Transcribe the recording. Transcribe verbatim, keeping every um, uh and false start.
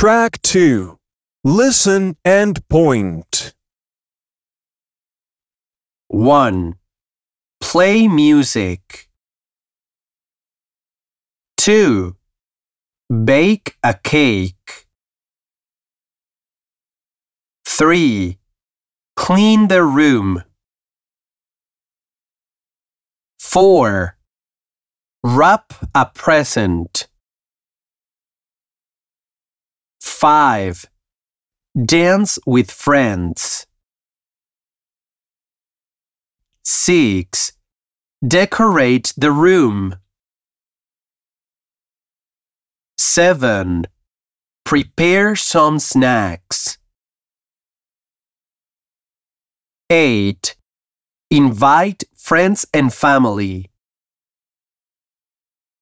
Track two. Listen and point. one. Play music. two. Bake a cake. three. Clean the room. four. Wrap a present. five. Dance with friends. six. Decorate the room. seven. Prepare some snacks. eight. Invite friends and family.